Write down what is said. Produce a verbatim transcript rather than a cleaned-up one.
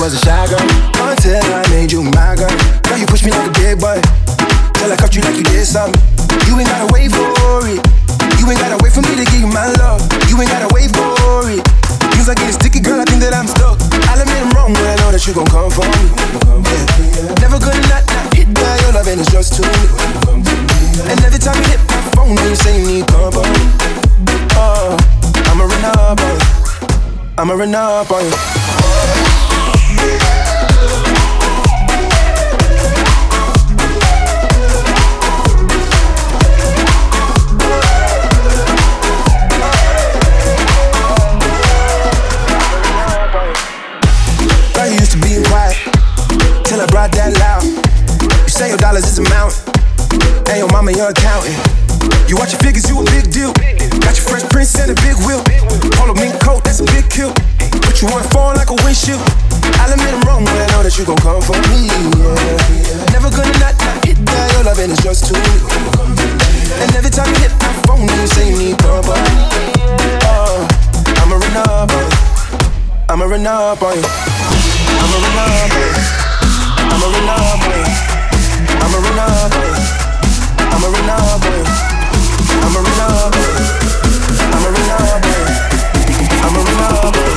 was a shy girl until I made you my girl. Now you push me like a big boy till I cuffed you like you did something. You ain't gotta wait for it. You ain't gotta wait for me to give you my love. You ain't gotta wait for it. Feels like getting sticky, girl, I think that I'm stuck. I'll admit I'm wrong, but I know that you gon' come for me. Yeah. Never gonna not, not hit by your love and it's just too me. And every time you hit my phone, you say you need company. Oh, I'ma run up on you. I'ma run up on you. Girl, you used to being quiet till I brought that loud. You say your dollars is a mountain, and your mama your accountant. You watch your figures, you a big deal. Got your Fresh Prince and a big wheel. Polo mink coat, that's a big kill. Put you on phone like a windshield. I'll admit I'm wrong, but I know that you gon' come for me. Yeah. Never gonna not, not hit that. Your loving is just too me. And every time you hit my phone, you say you need company. Oh, I'ma run up on you. I'ma run up on you. I'ma run up on you. I'ma run up on you. I'ma run up on you. I'ma run up on you. I'ma run up on you. I'ma run up on you. I'ma run up on you.